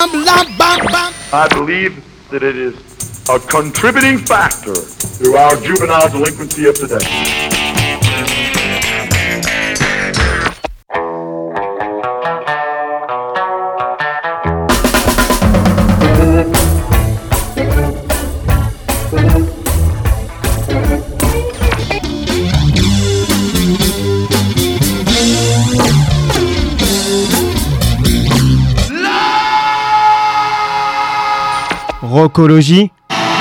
I believe that it is a contributing factor to our juvenile delinquency of today. Rockologie.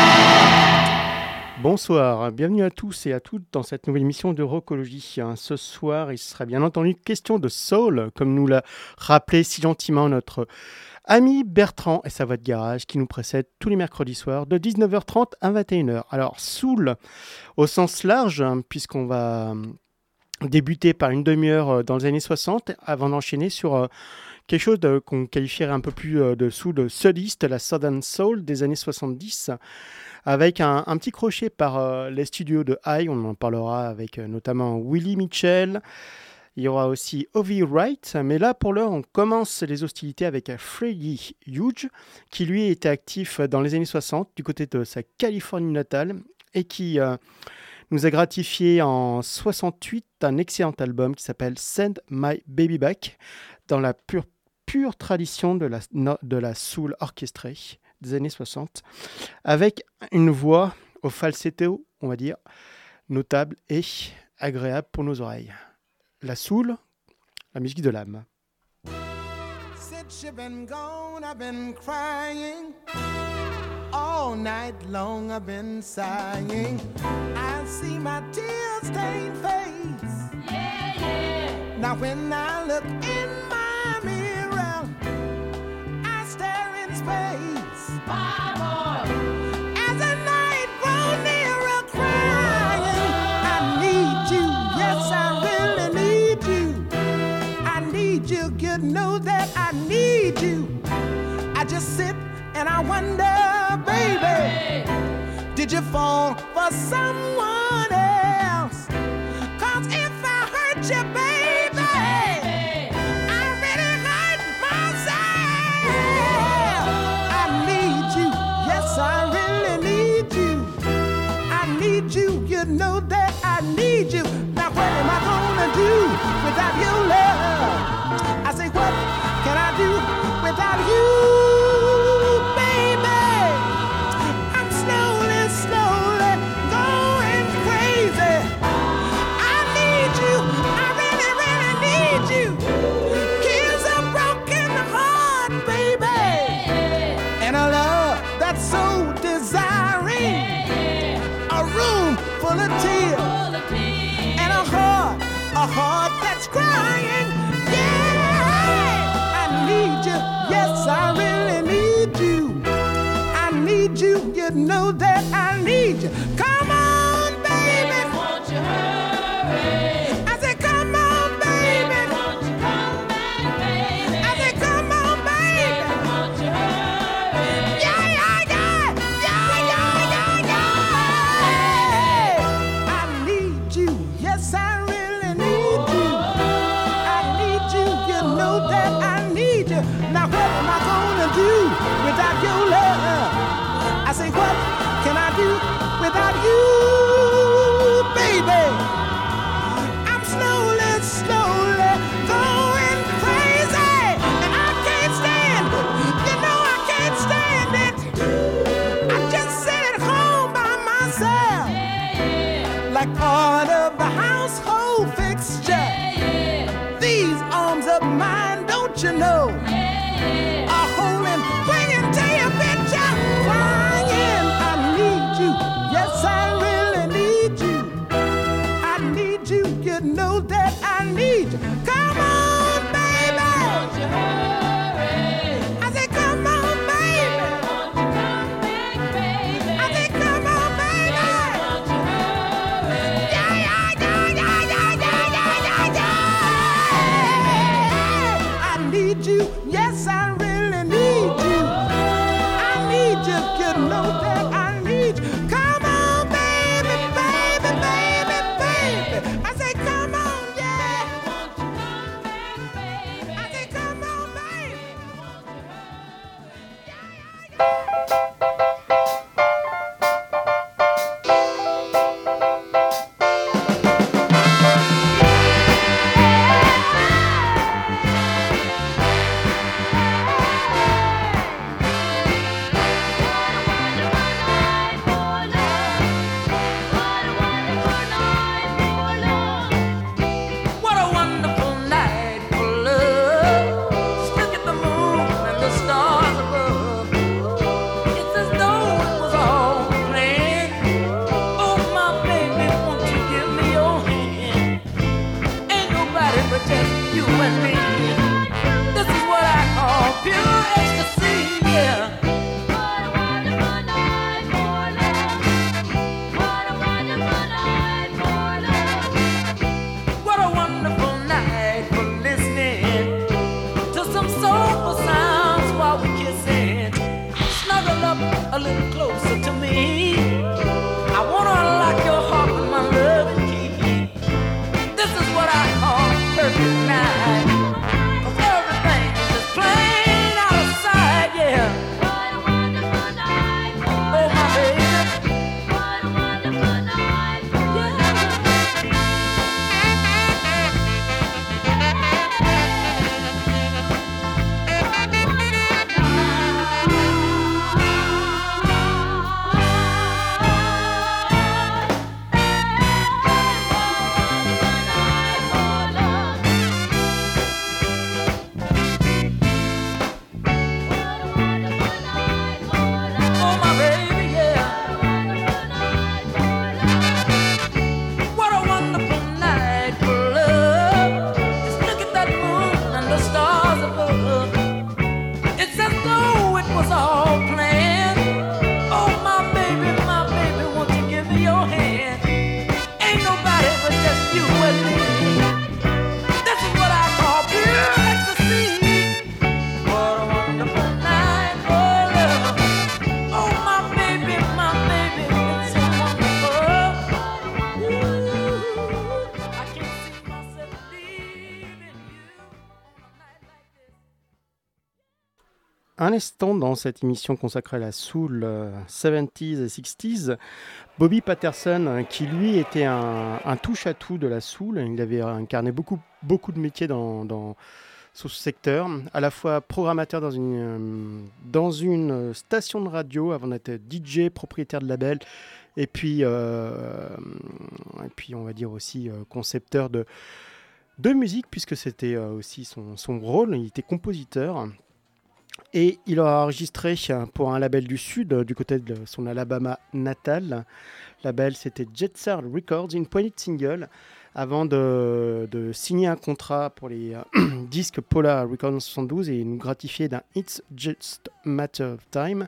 Bonsoir, bienvenue à tous et à toutes dans cette nouvelle émission de Rockologie. Ce soir, il sera bien entendu question de soul, comme nous l'a rappelé si gentiment notre ami Bertrand et sa voix de garage qui nous précède tous les mercredis soirs de 19h30 à 21h. Alors, soul au sens large, puisqu'on va débuter par une demi-heure dans les années 60 avant d'enchaîner sur quelque chose qu'on qualifierait un peu plus de soul souliste, la Southern Soul des années 70, avec un petit crochet par les studios de High. On en parlera avec notamment Willie Mitchell. Il y aura aussi Ovi Wright. Mais là, pour l'heure, on commence les hostilités avec Freddie Hughes, qui lui était actif dans les années 60 du côté de sa Californie natale et qui nous a gratifié en 68 un excellent album qui s'appelle Send My Baby Back, dans la pure tradition de la soul orchestrée des années 60, avec une voix au falsetto, on va dire, notable et agréable pour nos oreilles. La soul, la musique de l'âme. Since you've been gone, I've been crying. All night long I've been sighing. I see my tear-stained face. Yeah, yeah. Now when I look in my mirror, I stare in space. Bye, boy. As the night grows nearer, crying, I need you. Yes, I really need you. I need you. You know that I need you. I just sit and I wonder, baby, did you fall for someone else? 'Cause if I hurt you, baby, I really hurt myself. I need you, yes, I really need you. I need you, you know that I need you. Now what am I gonna do without your love? I say, what can I do without you? Full of tears and a heart that's crying. Yeah, I need you. Yes, I really need you. I need you. You know that I need you. Come on, baby. Won't you hurry? I said, come on, baby. Won't you come back, baby? I said, come on, baby. Won't you hurry? Yeah, yeah, yeah, yeah, yeah, yeah, yeah. I need you. Yes, I really need you. I need you. You know that I need you. Now what am I gonna do without your love? I say, what can I do without you, baby? I'm slowly going crazy, and I can't stand it. You know I can't stand it. I just sit at home by myself, like part of the household fixture. These arms of mine, don't you know, are holding, bringing to your picture, crying. I need you, yes, I really need you. I need you, you know that I need you. Come on, baby. Won't you hurry? I said, come on, baby. Won't you come back, baby? I said, come on, baby. Won't you hurry? Yeah, yeah, yeah, yeah, yeah, yeah, yeah, yeah, yeah. I need you, yes, I really up a little closer to me. I wanna unlock your heart with my love and key. This is what I call perfect night. 'Cause everything is just plain out of sight, yeah. What a wonderful night for Oh my baby, What a wonderful night for oh my baby, yeah. What a wonderful night for love. Just look at that moon and the stars above. It's as though it was all planned. Oh my baby, won't you give me your hand? Ain't nobody but just you and me. This is what I call pure ecstasy. What a wonderful night for love. Oh my baby, it's so wonderful. Ooh, I can't see myself leaving you on a night like this. Un instant dans cette émission consacrée à la soul 70s et 60s, Bobby Patterson, qui lui était un touche-à-tout de la soul, il avait incarné beaucoup de métiers dans ce secteur, à la fois programmateur dans une station de radio avant d'être DJ, propriétaire de label, et puis on va dire aussi concepteur de musique, puisque c'était aussi son rôle, il était compositeur. Et il a enregistré pour un label du Sud, du côté de son Alabama natal. Label, c'était Jet Set Records, une poignée de singles, avant de signer un contrat pour les disques Polar Records 72 et nous gratifier d'un It's Just Matter of Time,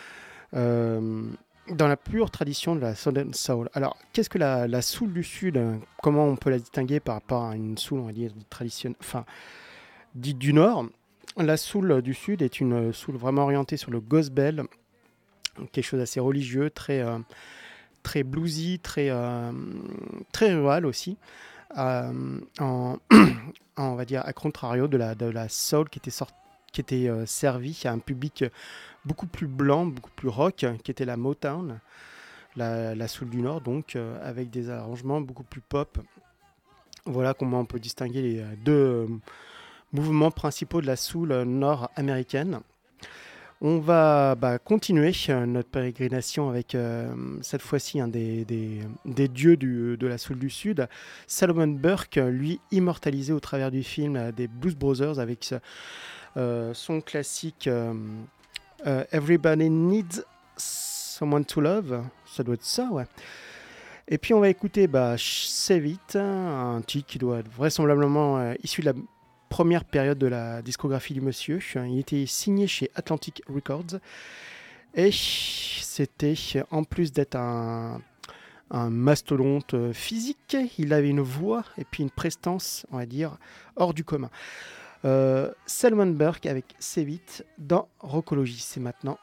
dans la pure tradition de la Southern Soul. Alors, qu'est-ce que la soul du Sud? Comment on peut la distinguer par rapport à une soul, on va dire, traditionnelle, enfin, dite du Nord? La soul du Sud est une soul vraiment orientée sur le gospel, quelque chose d'assez religieux, très bluesy, très rural aussi, on va dire à contrario de la soul qui était servie à un public beaucoup plus blanc, beaucoup plus rock, qui était la Motown, la soul du Nord, donc avec des arrangements beaucoup plus pop. Voilà comment on peut distinguer les deux mouvements principaux de la soul nord-américaine. On va continuer notre pérégrination avec cette fois-ci un des dieux de la soul du Sud, Salomon Burke, lui immortalisé au travers du film des Blues Brothers avec son classique Everybody Needs Someone to Love, ça doit être ça, ouais. Et puis on va écouter Save It, un titre qui doit être vraisemblablement issu de la première période de la discographie du monsieur. Il était signé chez Atlantic Records et c'était, en plus d'être un mastodonte physique, il avait une voix et puis une prestance, on va dire, hors du commun. Salomon Burke avec Save It dans Rockologie, c'est maintenant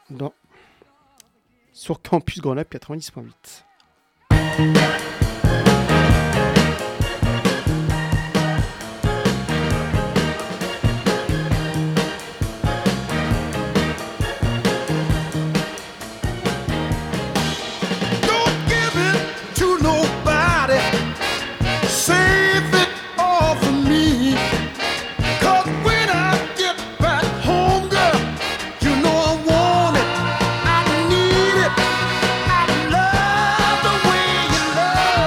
sur Campus Grenoble 90.8. Love the way you love.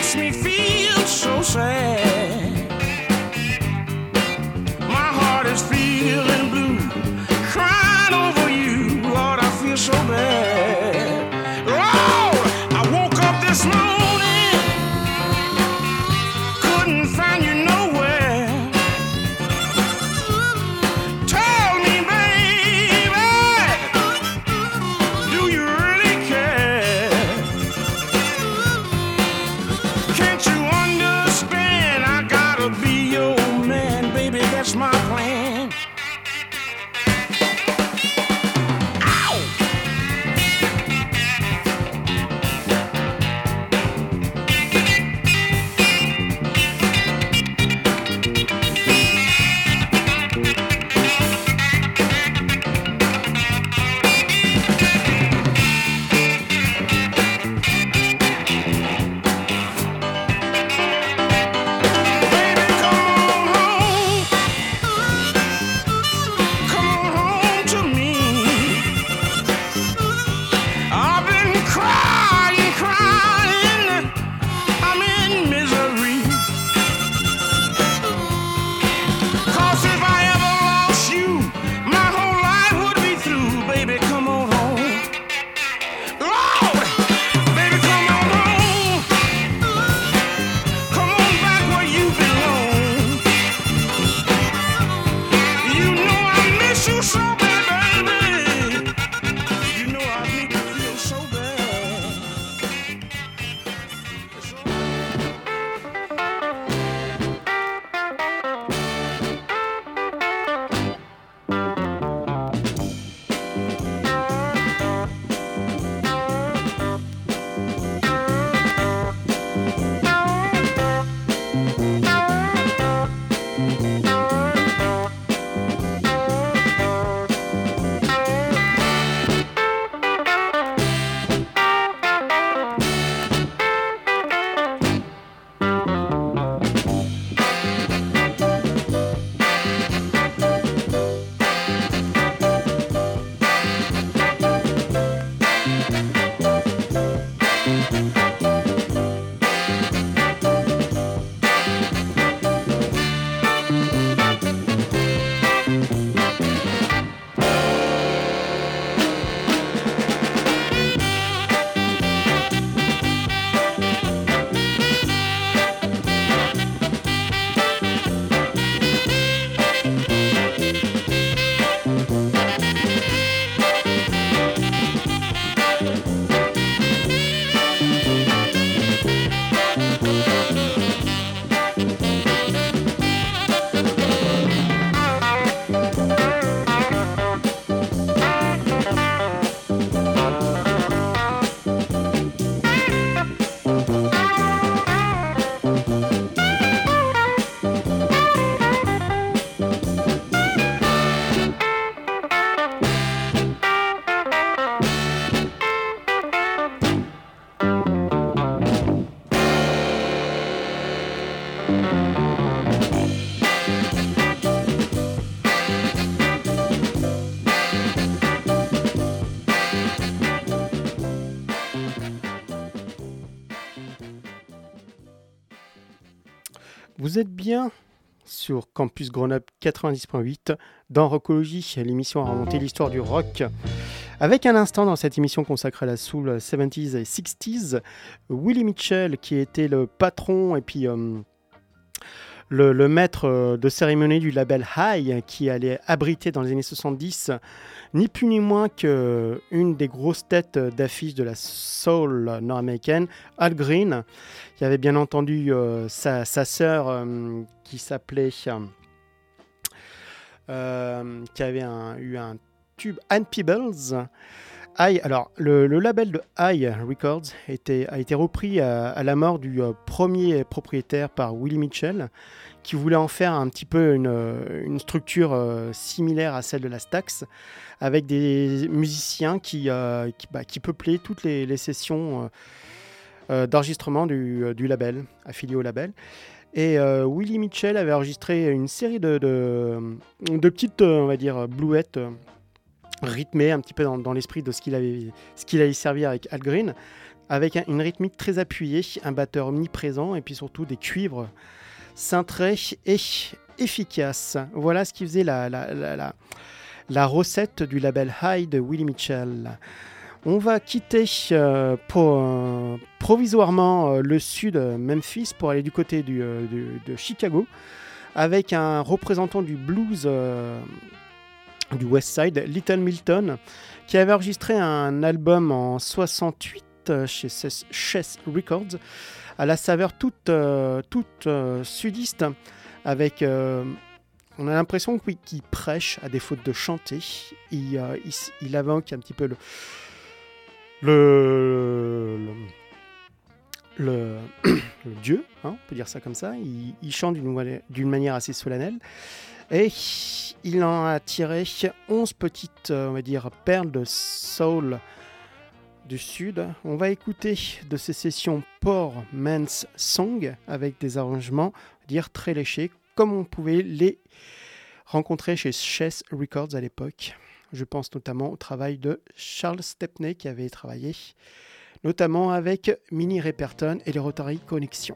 makes me feel so sad. My heart is feeling blue, crying over you, Lord, I feel so bad. Lord, I woke up this morning, couldn't find you nowhere. Tell me, baby, do you really care? Can't you understand? I gotta be your man, baby, that's my plan. Ow! Baby, come on home. Come on home to me. I've been crying, crying. I'm in misery. 'Cause if I ever lost you, my whole life would be through. Baby, come on home. Lord, baby, come on home. Come on back where you belong. You know I miss you so bad, baby. You know I make you feel so bad. Vous êtes bien sur Campus Grenoble 90.8 dans Rockologie, l'émission à remonter l'histoire du rock. Avec un instant dans cette émission consacrée à la soul 70s et 60s, Willie Mitchell qui était le patron et puis le maître de cérémonie du label High qui allait abriter dans les années 70 ni plus ni moins qu'une des grosses têtes d'affiche de la soul nord-américaine, Al Green. Il y avait bien entendu sa sœur qui s'appelait qui avait eu un tube, Ann Peebles. High, alors le label de High Records a été repris à la mort du premier propriétaire par Willie Mitchell, qui voulait en faire un petit peu une structure similaire à celle de la Stax, avec des musiciens qui peuplaient toutes les sessions d'enregistrement du label, affilié au label. Et Willie Mitchell avait enregistré une série de petites, on va dire, bluettes rythmées un petit peu dans l'esprit de ce qu'il allait servir avec Al Green. avec une rythmique très appuyée, un batteur omniprésent et puis surtout des cuivres cintrés et efficaces. Voilà ce qui faisait la recette du label High de Willie Mitchell. On va quitter provisoirement le sud Memphis pour aller du côté de Chicago avec un représentant du blues du West Side, Little Milton, qui avait enregistré un album en 68 chez Chess Records à la saveur toute sudiste avec... on a l'impression qu'il prêche à défaut de chanter. Il invoque un petit peu le Dieu, hein, on peut dire ça comme ça. Il chante d'une manière assez solennelle. Et il en a tiré 11 petites, on va dire, perles de soul du Sud. On va écouter de ces sessions Poor Man's Song avec des arrangements, on va dire, très léchés, comme on pouvait les rencontrer chez Chess Records à l'époque. Je pense notamment au travail de Charles Stepney qui avait travaillé notamment avec Minnie Riperton et les Rotary Connection.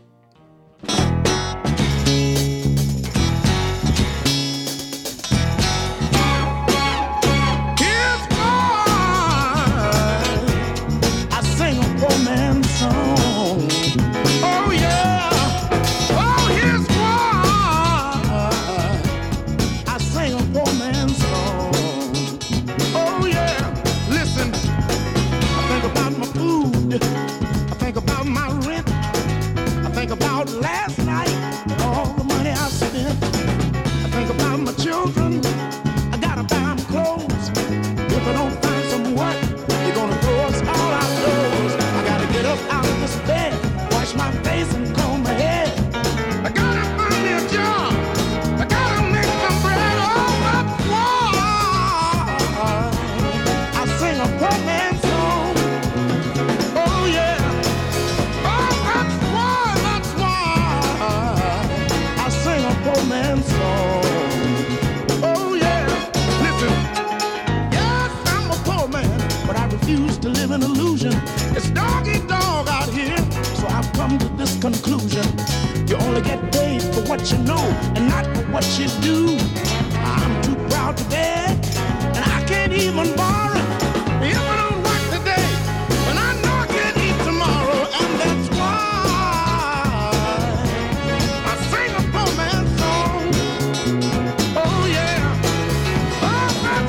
Conclusion. You only get paid for what you know and not for what you do. I'm too proud to beg, and I can't even borrow. If I don't work today, then I know I can't eat tomorrow, and that's why I sing a poor man's song. Oh yeah, oh that's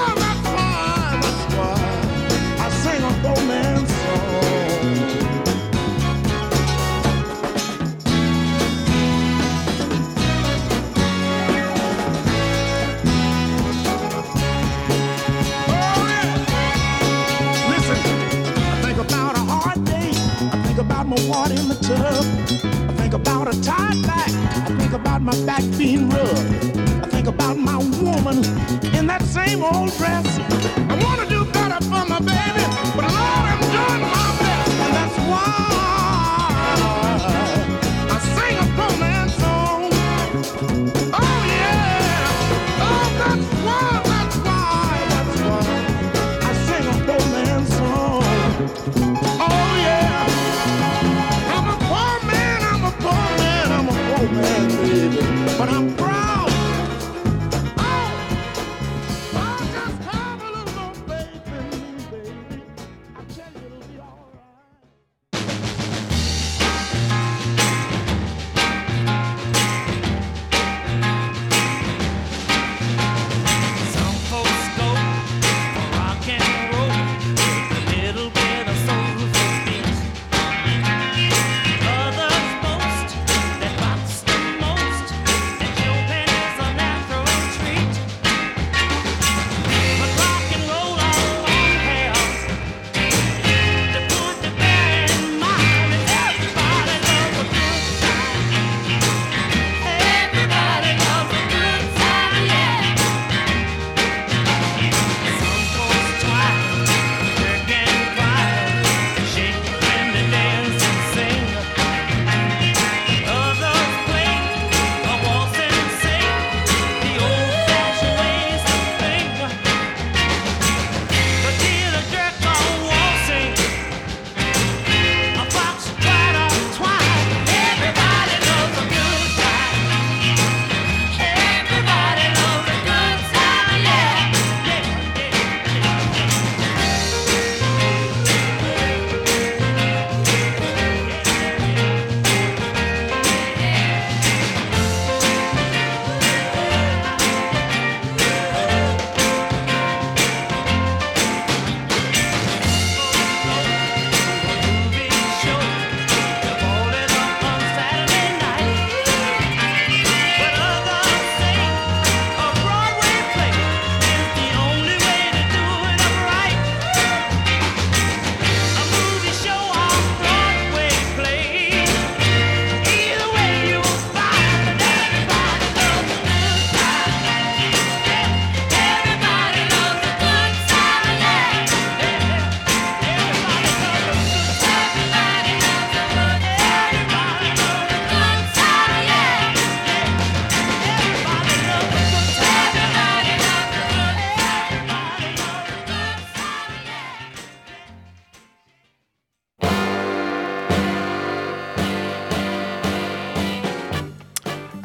why I sing a poor man's song. My water in the tub. I think about a tied back. I think about my back being rubbed. I think about my woman in that same old dress. I wanna do better for my baby, but Lord, I'm doing my best, and that's why I sing a poor man's song. Oh yeah, oh that's why I sing a poor man's song. Oh yeah. Man, baby, but I'm proud. Oh, I just have a little more, baby.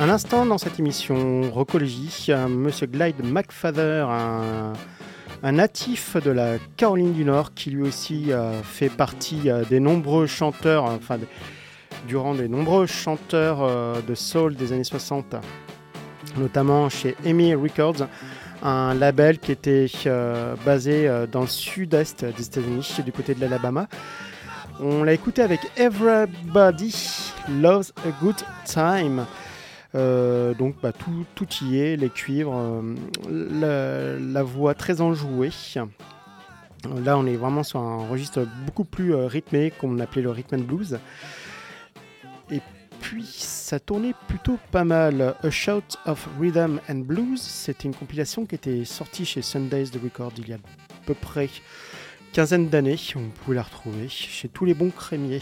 Un instant dans cette émission Rockologie, Monsieur Clyde McPhatter, un natif de la Caroline du Nord qui lui aussi fait partie des nombreux chanteurs, durant des nombreux chanteurs de soul des années 60, notamment chez EMI Records, un label qui était basé dans le sud-est des États-Unis, du côté de l'Alabama. On l'a écouté avec Everybody Loves a Good Time. Donc tout y est, les cuivres, la voix très enjouée. Là on est vraiment sur un registre beaucoup plus rythmé, qu'on appelait le rhythm and blues. Et puis ça tournait plutôt pas mal. A Shout of Rhythm and Blues, c'était une compilation qui était sortie chez Sundays The Record il y a à peu près quinzaine d'années. On pouvait la retrouver chez tous les bons crémiers.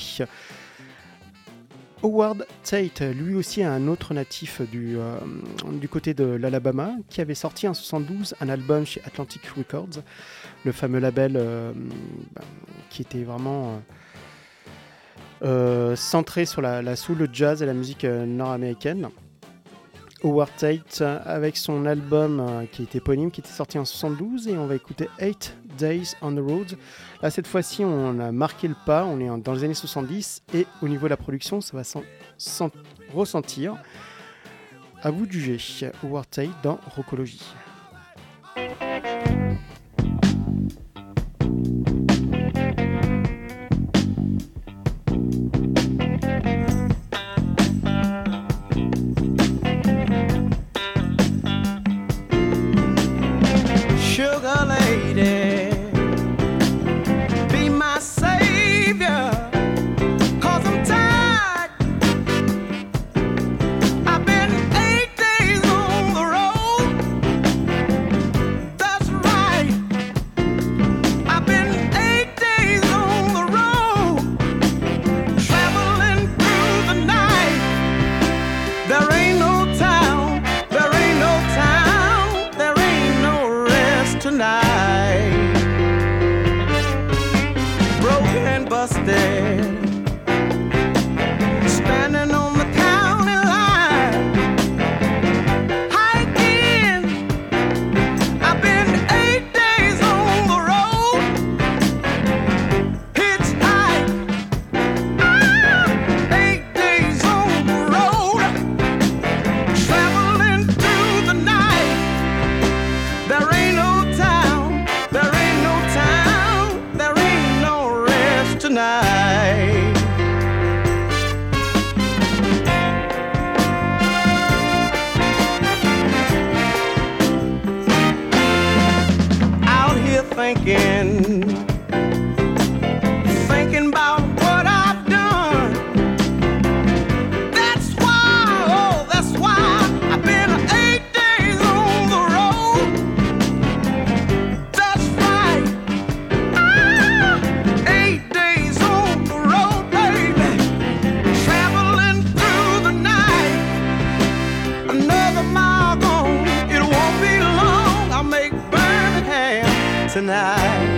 Howard Tate, lui aussi un autre natif du côté de l'Alabama, qui avait sorti en 72 un album chez Atlantic Records, le fameux label qui était vraiment centré sur la soul, le jazz et la musique nord-américaine. Howard Tate avec son album qui était éponyme, qui était sorti en 72, et on va écouter 8 Days on the Road. Là cette fois-ci on a marqué le pas, on est dans les années 70 et au niveau de la production ça va ressentir. À vous de juger. Howard Tate dans Rockologie. Sugar lady, be my savior, 'cause I'm tired. I've been 8 days on the road. That's right. I've been 8 days on the road, traveling through the night. There ain't no town, there ain't no town, there ain't no rest tonight. Broken and busted, standing on the county line, hiking. I've been 8 days on the road, hitchhike. 8 days on the road, traveling through the night. There ain't no town, there ain't no town, there ain't no rest tonight. Out here thinking about what I've done. That's why I've been 8 days on the road. That's right. 8 days on the road, baby. Traveling through the night. Another mile gone, it won't be long. I'll make Birmingham tonight.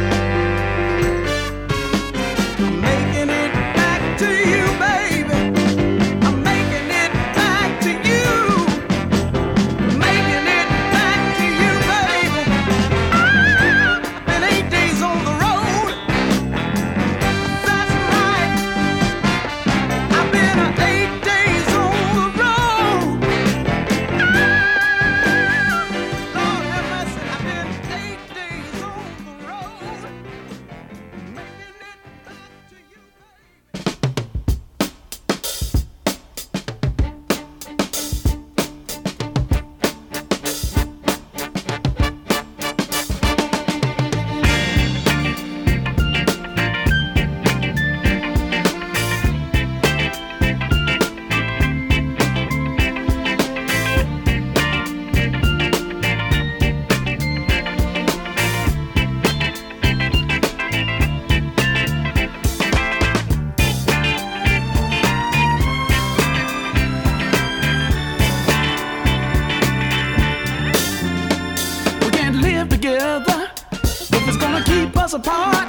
I'm making it back to you, baby. I'm making it back to you. Making it back to you, baby. I've been 8 days on the road. That's right. I've been 8 days on the road. Lord have mercy. I've been 8 days on the road. Making it back to you, baby. We can't live together if it's gonna keep us apart.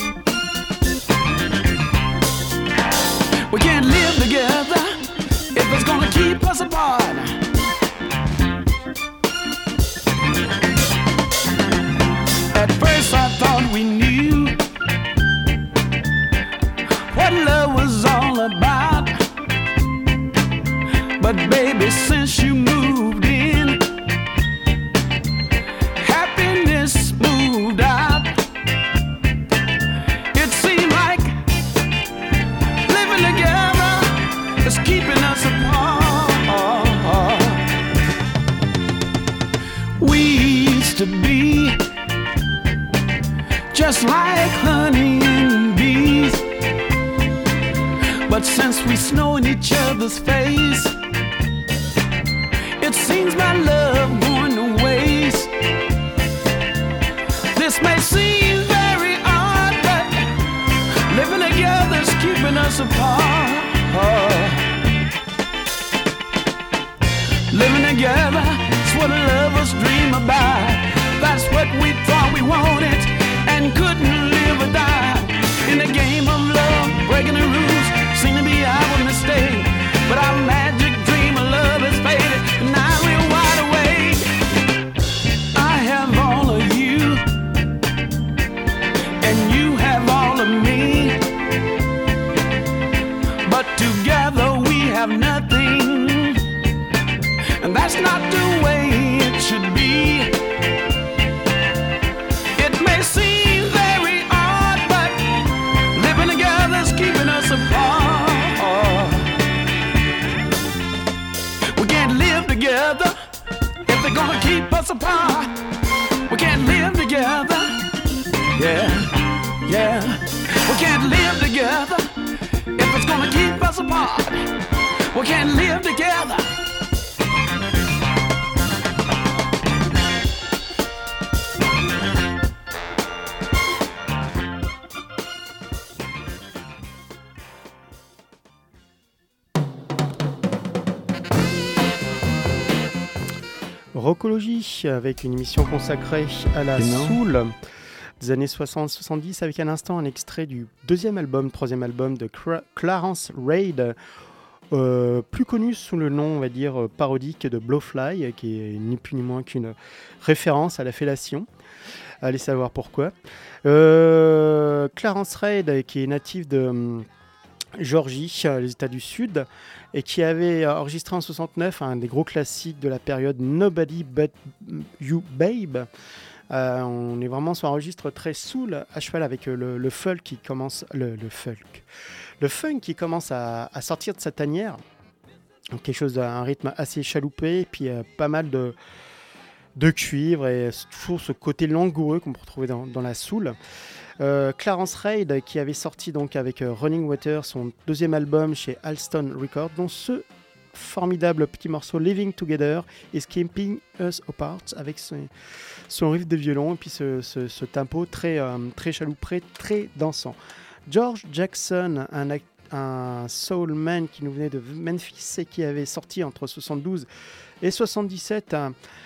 We can't live together if love was all about. But baby, since you moved in, happiness moved out. It seemed like living together is keeping us apart. We used to be just like honey and bees, but since we snow in each other's face, it seems my love going to waste. This may seem very odd, but living together's keeping us apart. Living together is what lovers dream about. That's what we thought we wanted and couldn't live or die. In the game of love, breaking the rules seem to be our mistake. But our magic dream of love has faded, and now we're wide awake. I have all of you, and you have all of me, but together we have nothing, and that's not the way it should be. It may seem very odd, but living together's keeping us apart. We can't live together if they're gonna keep us apart. We can't live together, yeah, yeah. We can't live together if it's gonna keep us apart. We can't live together. Rockologie, avec une émission consacrée à la soul des années 60-70, avec un instant un extrait du troisième album de Clarence Reid, plus connu sous le nom, on va dire, parodique de Blowfly, qui est ni plus ni moins qu'une référence à la fellation. Allez savoir pourquoi. Clarence Reid, qui est natif de Georgie, les États du Sud, et qui avait enregistré en 69 un des gros classiques de la période Nobody But You Babe. On est vraiment sur un registre très soul, à cheval avec le folk qui commence, le funk qui commence à sortir de sa tanière. Donc quelque chose d'un rythme assez chaloupé, et puis pas mal de cuivre, et toujours ce côté langoureux qu'on peut retrouver dans la soul. Clarence Reid, qui avait sorti donc avec Running Water son deuxième album chez Alston Records, dont ce formidable petit morceau Living Together is Keeping Us Apart, avec son riff de violon et puis ce tempo très chaloupé, très dansant. George Jackson, un soul man qui nous venait de Memphis et qui avait sorti entre 72 et 77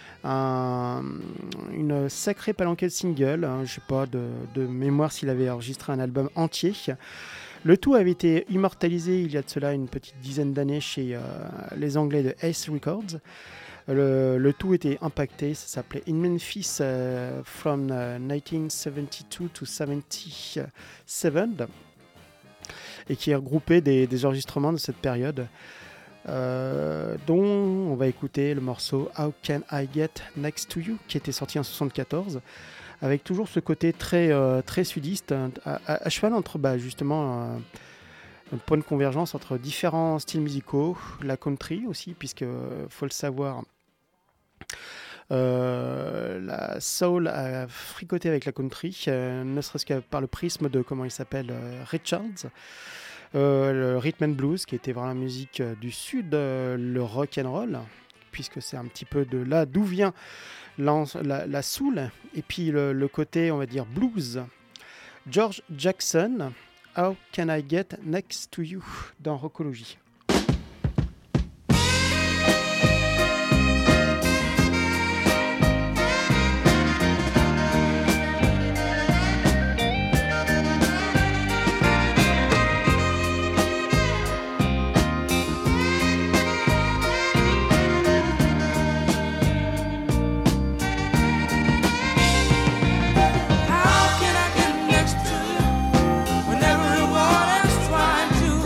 une sacrée palanquée de singles, je ne sais pas de mémoire s'il avait enregistré un album entier. Le tout avait été immortalisé il y a de cela une petite dizaine d'années chez les Anglais de Ace Records. Le tout était impacté, ça s'appelait In Memphis from 1972 to 77, et qui regroupait des enregistrements de cette période. Dont on va écouter le morceau How Can I Get Next to You, qui était sorti en 74, avec toujours ce côté très sudiste, à cheval entre justement un point de convergence entre différents styles musicaux, la country aussi, puisque faut le savoir, la soul a fricoté avec la country, ne serait-ce que par le prisme de comment il s'appelle, Richards. Le rhythm and blues, qui était vraiment la musique du sud, le rock and roll, puisque c'est un petit peu de là d'où vient la soul, et puis le côté, on va dire, blues. George Jackson, How Can I Get Next to You, dans Rockologie. How can I get next to you when everyone is trying to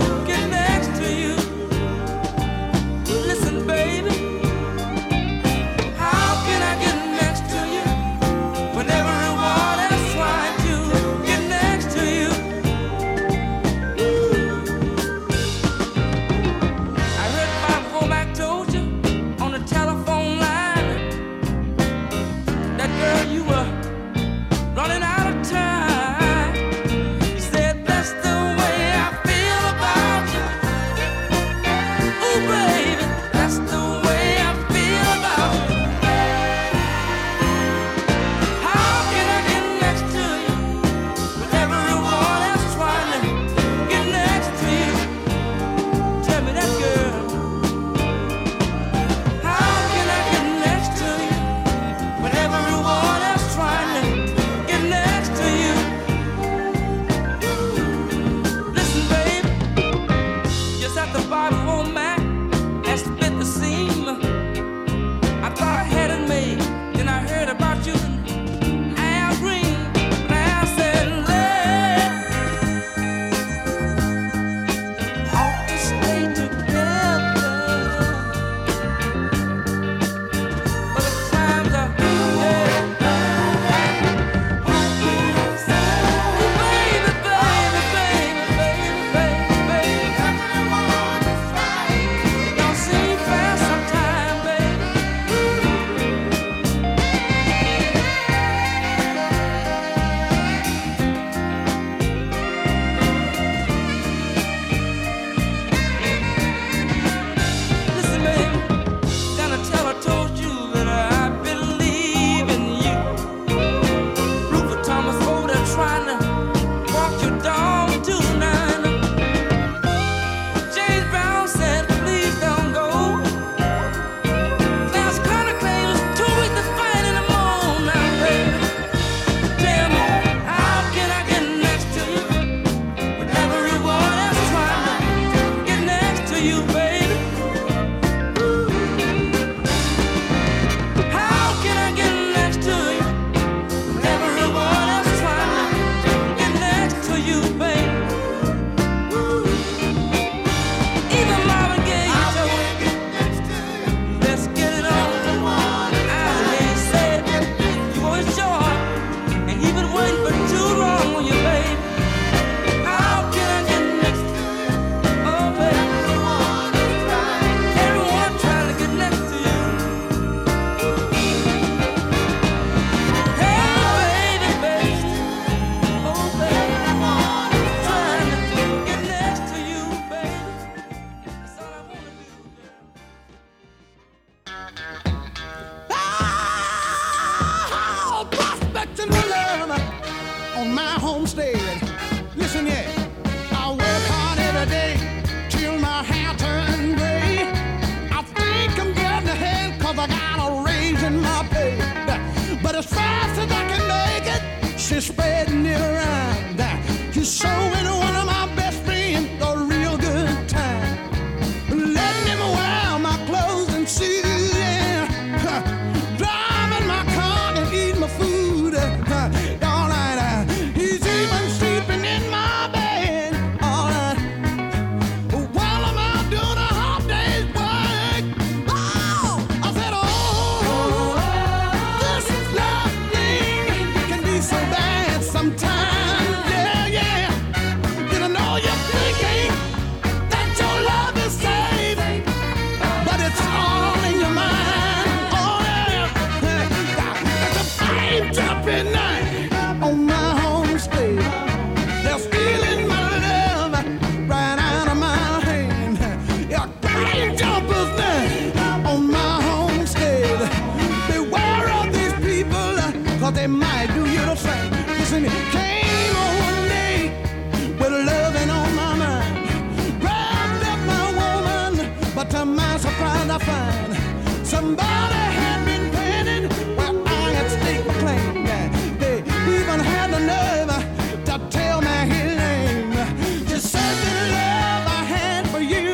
spreading it around. You showing one of my best friends a real good time. Letting him wear my clothes and shoes, yeah. Driving my car and eating my food. All right, he's even sleeping in my bed. All right, while I'm out doing a hard day's work. Oh, I said, oh, this love thing can be so bad sometimes. Yeah, yeah. Then I know you're thinking that your love is safe, but it's all in your mind. Oh, yeah. There's a flame jumping on my homestead. They're stealing my love right out of my hand. Yeah, flame jumpers now on my homestead. Beware of these people, 'cause they might do you the same. Listen, it came on one day with loving on my mind. Grabbed up my woman, but to my surprise I find somebody had been planning where I had staked my claim. Yeah, they even had the nerve to tell me his name. Just said the love I had for you,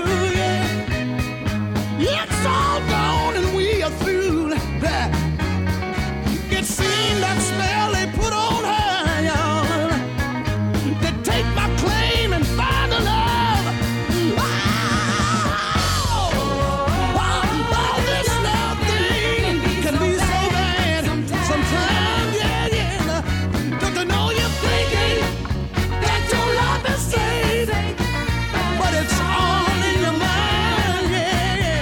yeah, it's all gone and we are through. That it seemed that spell they put on her, y'all. They take my claim and find the love. Oh, this love thing can be so bad sometimes, yeah, yeah. Don't you know you're thinking that your love is safe, but it's all in your mind, yeah, yeah.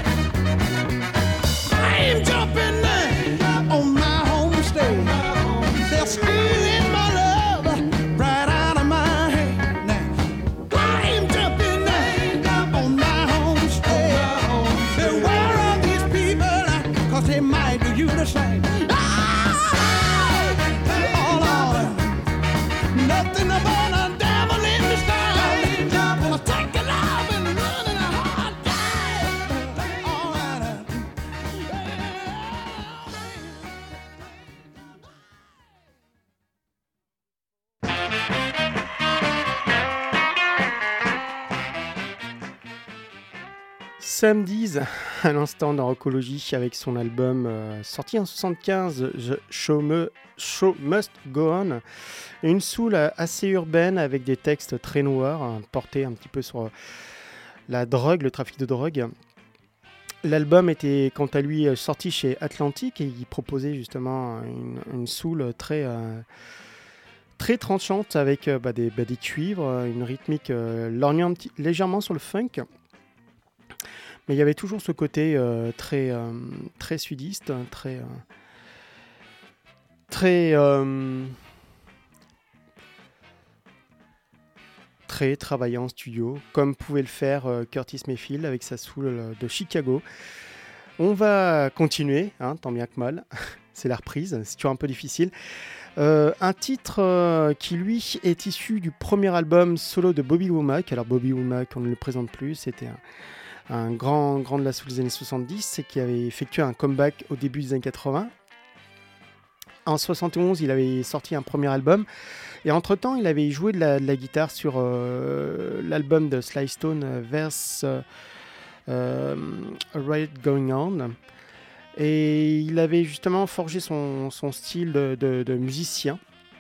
I ain't jumping on my homestead. They're stealing my love right out of my hand. I ain't jumping on my homestead. Beware of these people, 'cause they might do you the same. Oh, Lord. Nothing about a devil in the sky. Gonna take it off and run in a hard time. All right. Samedis, à l'instant dans Rockologie avec son album sorti en 75, The Show Must Go On. Une soul assez urbaine avec des textes très noirs, portés un petit peu sur la drogue, le trafic de drogue. L'album était quant à lui sorti chez Atlantic et il proposait justement une soul très tranchante avec des cuivres, une rythmique lorgnant légèrement sur le funk. Mais il y avait toujours ce côté très sudiste, très travaillé en studio, comme pouvait le faire Curtis Mayfield avec sa soul de Chicago. On va continuer, tant bien que mal. C'est la reprise, c'est toujours un peu difficile. Un titre qui, lui, est issu du premier album solo de Bobby Womack. Alors, Bobby Womack, on ne le présente plus, c'était un grand de la soul des années 70 et qui avait effectué un comeback au début des années 80. En 71, il avait sorti un premier album et entre-temps, il avait joué de la guitare sur l'album de Sly Stone, Verse A Riot Going On. Et il avait justement forgé son style de musicien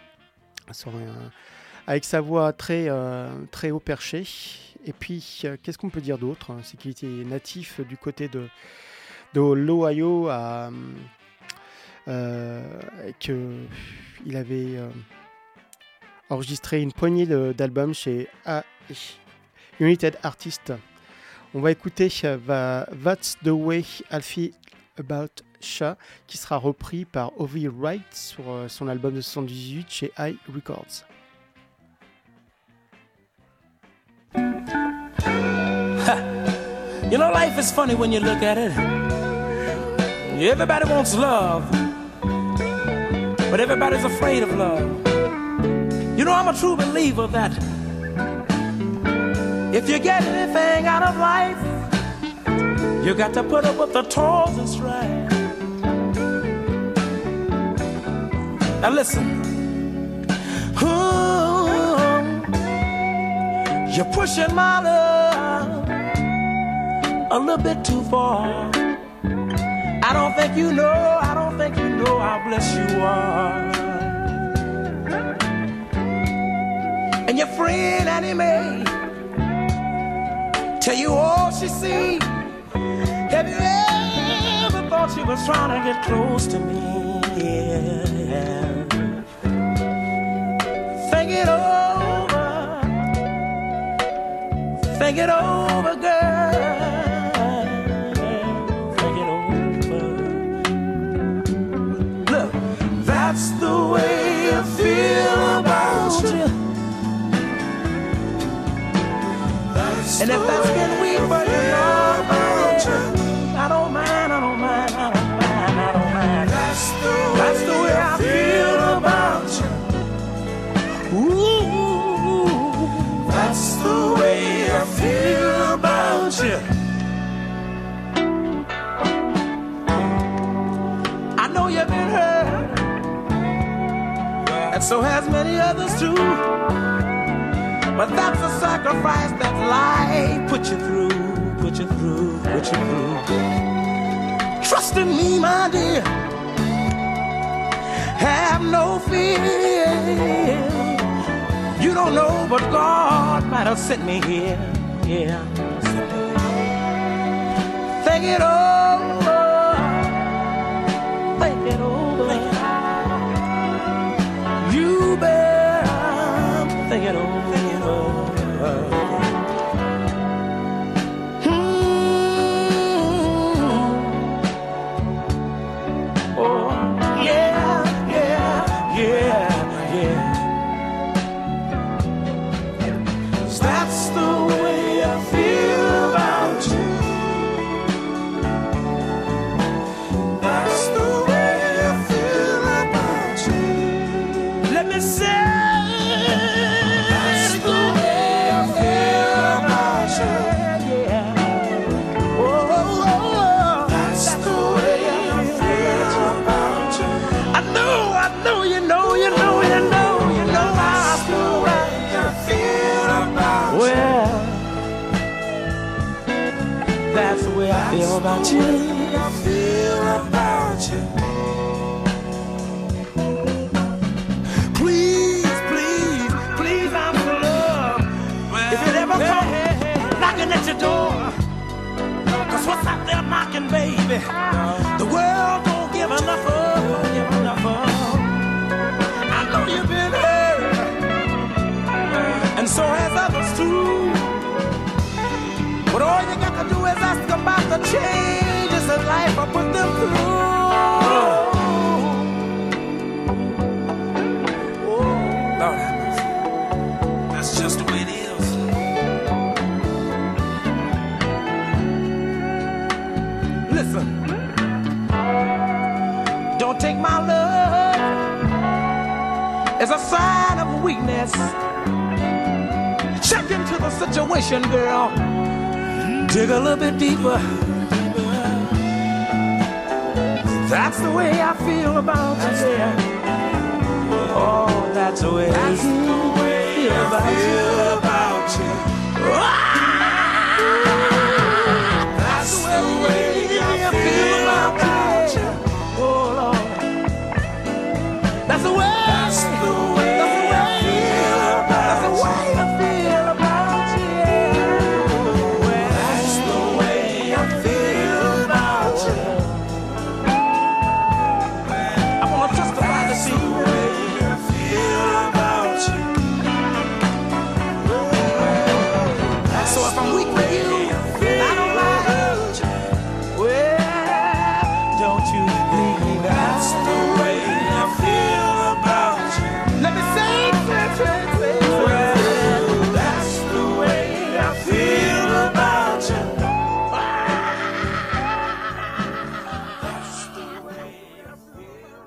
avec sa voix très haut perché. Et puis, qu'est-ce qu'on peut dire d'autre ? C'est qu'il était natif du côté de l'Ohio et qu'il avait enregistré une poignée d'albums chez United Artists. On va écouter That's the Way I Feel About Sha, qui sera repris par Ovi Wright sur son album de 78 chez High Records. You know, life is funny when you look at it. Everybody wants love, but everybody's afraid of love. You know, I'm a true believer that if you get anything out of life, you got to put up with the toils and strife. Now listen, Ooh, you're pushing my love a little bit too far. I don't think you know how blessed you are. And your friend Annie Mae tell you all she see. Have you ever thought she was trying to get close to me? Yeah. Think it over. Think it over, girl. Think it over. Look, that's the way I feel about you. And if that's been weak for you, I don't mind, I don't mind, I don't mind, I don't mind. That's the way I feel about you. Ooh, that's the way I feel about you. I know you've been hurt, and so has many others too. But that's a sacrifice that life put you through, put you through, put you through. Trust in me, my dear. Have no fear. You don't know, but God might have sent me here. Yeah, sent me here. Think it over. Think it over. You better think it over. I feel about you. I feel about you. Please, please, please, I'm for love. Well, if it ever comes knocking at your door, 'cause what's out there knocking, baby, the world don't give enough of, don't give enough of. I know you've been hurt, and so has others too. But all you got to do is ask about the changes in life I put them through. Oh, Lord have mercy. That's just the way it is. Listen, don't take my love as a sign of weakness. Check into the situation, girl. Dig a little bit deeper. That's the way I feel about you. Yeah. Oh, that's the way I feel about you. That's the way I feel about you. Oh, Lord. That's the way. That's the way I feel about you. That's the way I feel about you. That's the way I feel about you. I wanna testify to see the way I feel about you. So if I'm weak with you, I don't mind. Well, don't you leave me. That's the way I feel about you. Let me say, well, that's the way I feel about you. That's the way I feel.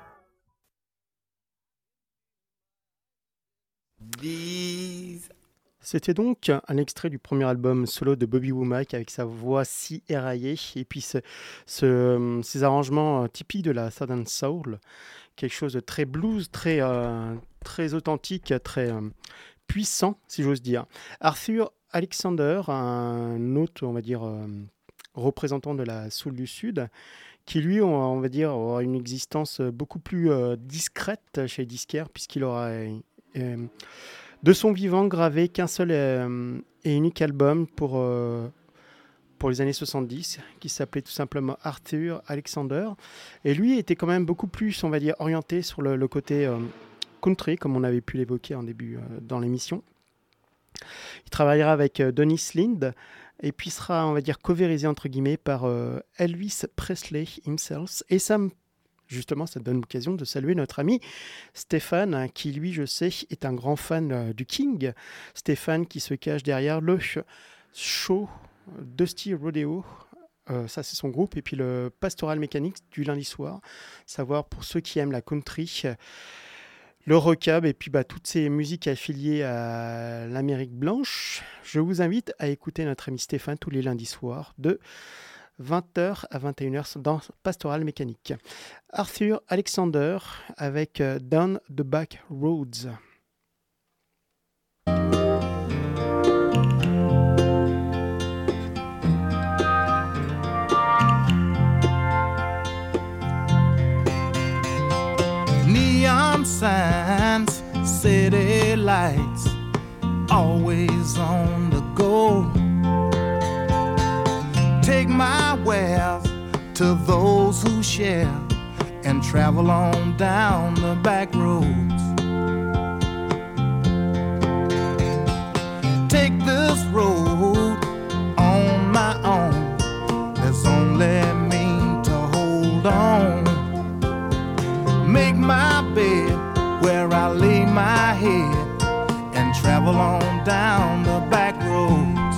These. C'était donc un extrait du premier album solo de Bobby Womack avec sa voix si éraillée et puis ces arrangements typiques de la Southern Soul quelque chose de très blues, très authentique, très puissant, si j'ose dire. Arthur Alexander, un autre, on va dire, représentant de la soul du Sud, qui lui, on va dire, aura une existence beaucoup plus discrète chez les disquaires, puisqu'il aura, de son vivant, gravé qu'un seul et unique album pour les années 70, qui s'appelait tout simplement Arthur Alexander. Et lui était quand même beaucoup plus, on va dire, orienté sur le côté country, comme on avait pu l'évoquer en début dans l'émission. Il travaillera avec Dennis Lind, et puis sera, on va dire, covérisé entre guillemets par Elvis Presley himself. Et ça, justement, ça donne l'occasion de saluer notre ami Stéphane, qui lui, je sais, est un grand fan du King. Stéphane qui se cache derrière le show Dusty Rodeo. Ça, c'est son groupe. Et puis le Pastoral Mechanics du lundi soir. Savoir pour ceux qui aiment la country, le rockab et puis toutes ces musiques affiliées à l'Amérique blanche. Je vous invite à écouter notre ami Stéphane tous les lundis soirs de 20h à 21h dans Pastoral Mécanique. Arthur Alexander avec Down the Back Roads. Neon signs, city lights, always on the go. Take my wares to those who share and travel on down the back roads. Take this road on my own. There's only me to hold on. Make my bed where I lay my head and travel on down the back roads,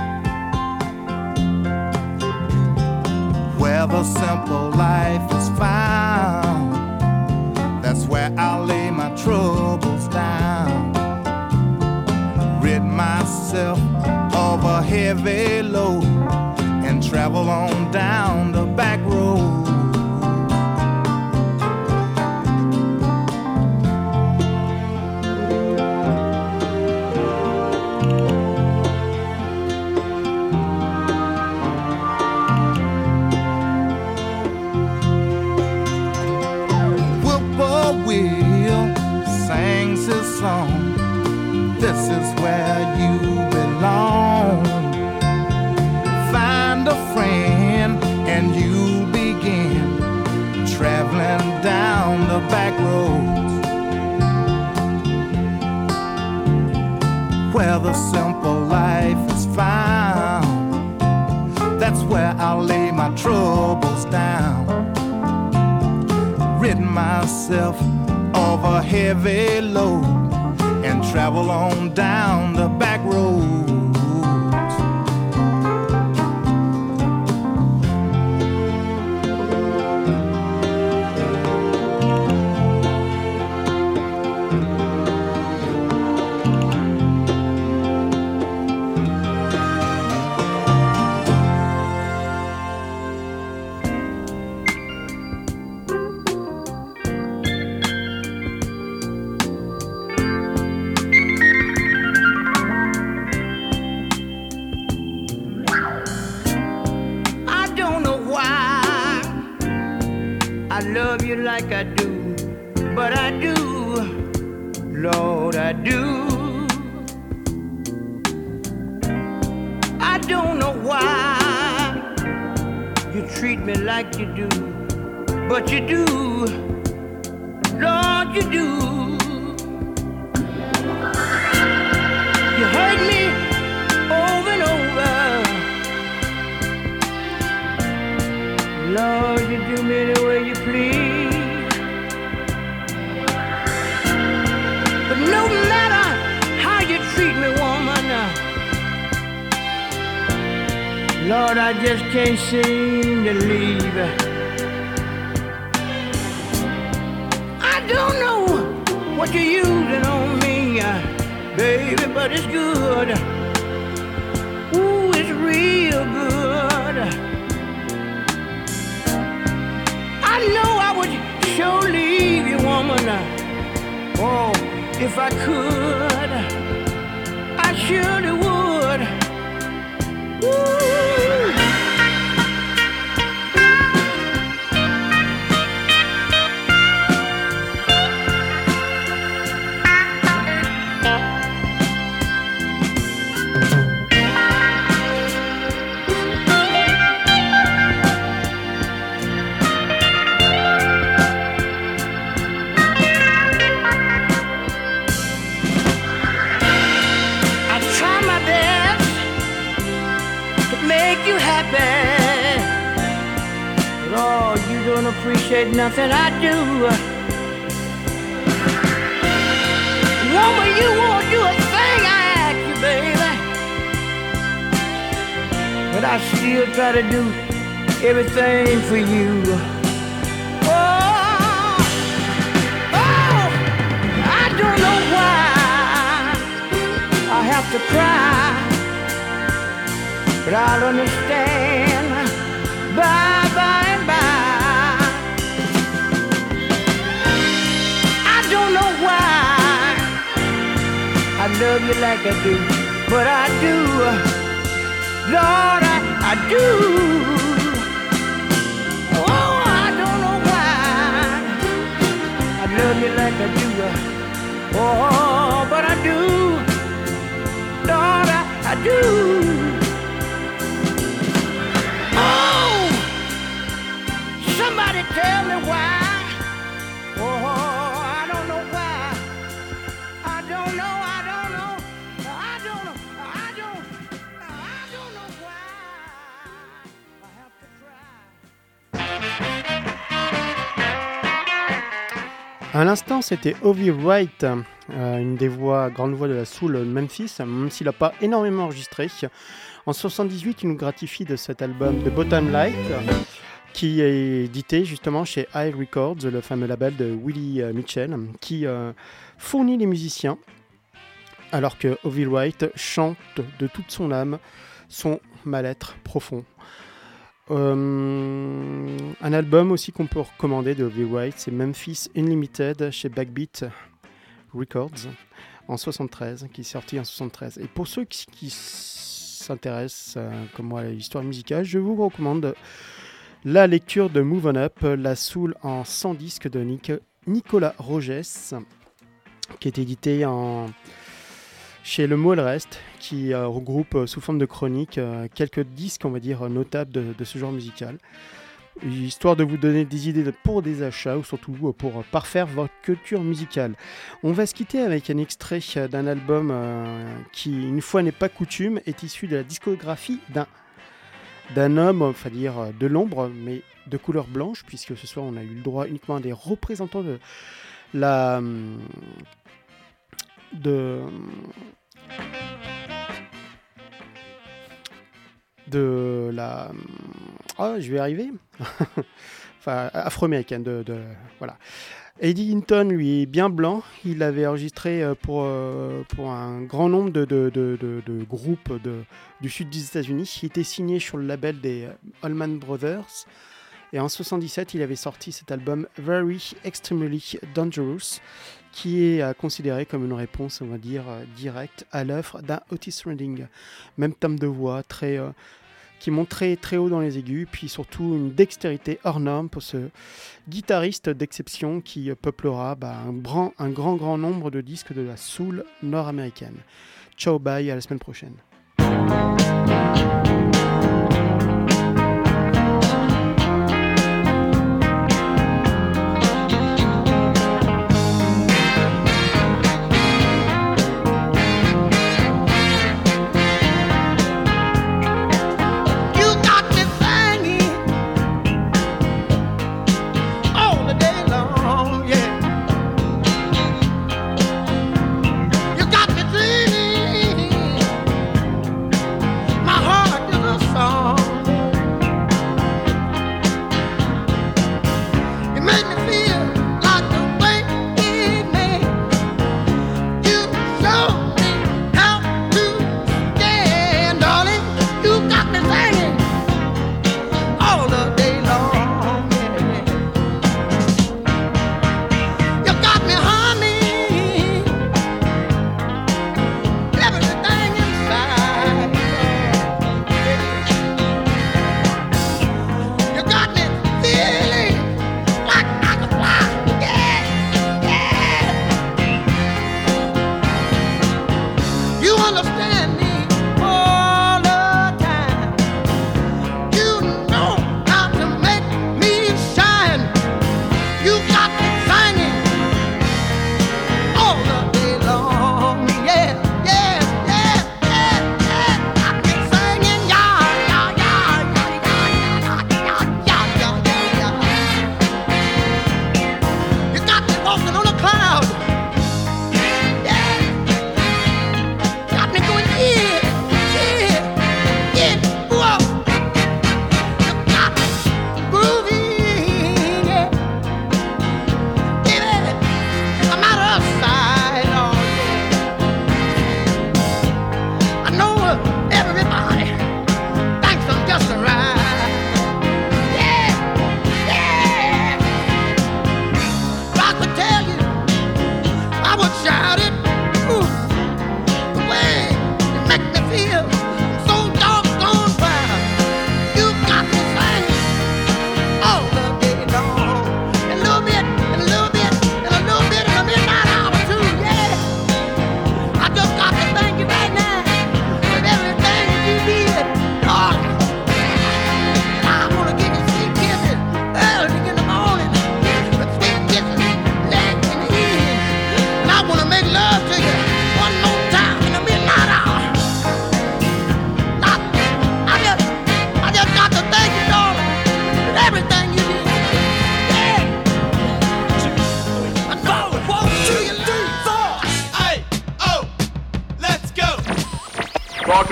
where the simple life is found. That's where I'll lay my troubles down, rid myself of a heavy load and travel on down the back road. This is where you belong. Find a friend and you begin traveling down the back roads, where the simple life is found. That's where I'll lay my troubles down, rid myself of a heavy load and travel on down the back roads. Like I do, but I do, Lord, I do. I don't know why you treat me like you do, but you do, Lord, you do. You hurt me over and over, Lord, you do me the way you please. No matter how you treat me, woman, Lord, I just can't seem to leave. I don't know what you're using on me, baby, but it's good. Ooh, it's real good. I know I would sure leave you, If I could, I surely would. Ooh. You happy, but oh, you don't appreciate nothing I do. Woman, you won't do a thing I ask you, baby, but I still try to do everything for you. Oh, oh, I don't know why I have to cry, but I'll understand by and by. I don't know why I love you like I do, but I do. Lord, I do. Oh, I don't know why I love you like I do. Oh, but I do. Lord, I do. Somebody tell me why. Oh, I don't know why. I don't know, I don't know. I don't know, I don't know why. I have to try. À l'instant, c'était Ovi Wright, une des grande voix de la soul de Memphis, même s'il n'a pas énormément enregistré. En 1978, il nous gratifie de cet album de Bottom Light, qui est édité justement chez Hi Records, le fameux label de Willie Mitchell, qui fournit les musiciens, alors que Ovi Wright chante de toute son âme son mal-être profond. Un album aussi qu'on peut recommander de Ovi Wright, c'est Memphis Unlimited chez Backbeat Records en 73, qui est sorti en 73. Et pour ceux qui s'intéressent comme moi à l'histoire musicale, je vous recommande la lecture de Move On Up, la soul en 100 disques de Nicolas Rogès, qui est édité chez Le Mot et le Reste, qui regroupe sous forme de chronique quelques disques, on va dire, notables de ce genre musical, histoire de vous donner des idées pour des achats ou surtout pour parfaire votre culture musicale. On va se quitter avec un extrait d'un album qui, une fois n'est pas coutume, est issu de la discographie d'un homme, enfin dire de l'ombre, mais de couleur blanche, puisque ce soir on a eu le droit uniquement à des représentants de la je vais y arriver enfin afro-américaine voilà. Eddie Hinton, lui, est bien blanc. Il avait enregistré pour un grand nombre de groupes du sud des États-Unis. Il était signé sur le label des Allman Brothers. Et en 1977, il avait sorti cet album Very Extremely Dangerous, qui est considéré comme une réponse, on va dire, directe à l'œuvre d'un Otis Redding. Même thème de voix qui monte très, très haut dans les aigus, puis surtout une dextérité hors norme pour ce guitariste d'exception qui peuplera un grand nombre de disques de la soul nord-américaine. Ciao, bye, à la semaine prochaine.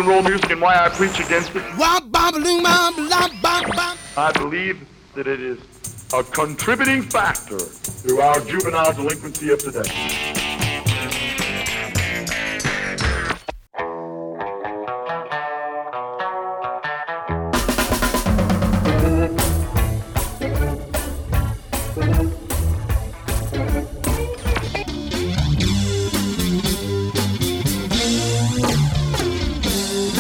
and roll music and why I preach against it. I believe that it is a contributing factor to our juvenile delinquency of today.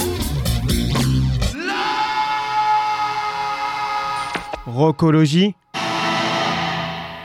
Rockologie,